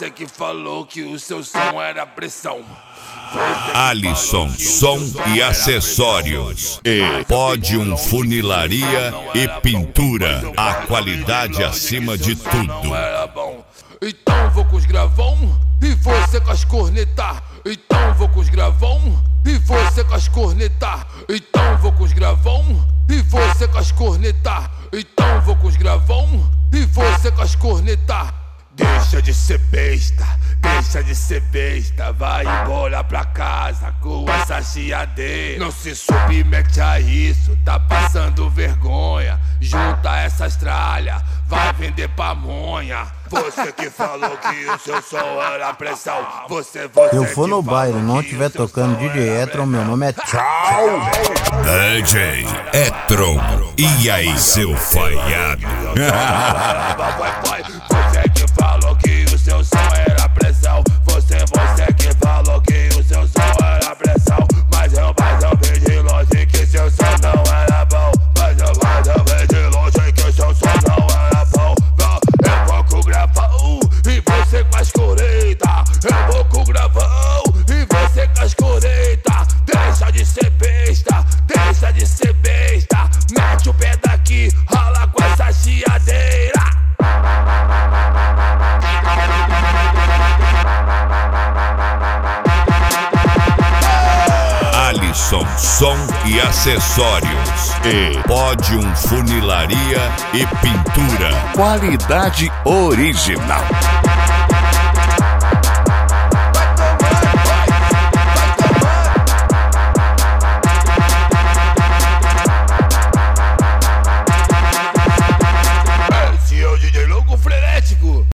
Você que falou que o seu som era pressão. Alisson, som e acessórios. E Pódium Funilaria e Pintura. A qualidade acima de tudo. Era bom. Então vou com os gravão e você com as cornetas. Então vou com os gravão e você com as cornetas. Então vou com os gravão e você com as cornetas. Então vou com os gravão e você com as cornetas. Deixa de ser besta, deixa de ser besta. Vai embora pra casa com essa chiadeira. Não se submete a isso, tá passando vergonha. Junta essas tralhas, vai vender pamonha. Você que falou que o seu som era pressão. Você eu for no baile e não tiver tocando DJ Etron, meu nome é tchau. DJ Etron, e aí seu falhado? Você que falou que o seu som era pressão. Você que falou que o seu som era pressão. Mas eu vi de longe que seu som não era bom. Mas eu vi de longe que seu som não era bom. Eu vou com o gravão e você com as coretas. Eu vou com o gravão e você com as coretas. Deixa de ser besta, deixa de ser besta. Mete o pé daqui, rala com essa chiadeira. Alisson, som e acessórios. E Pódium Funilaria e Pintura. Qualidade original.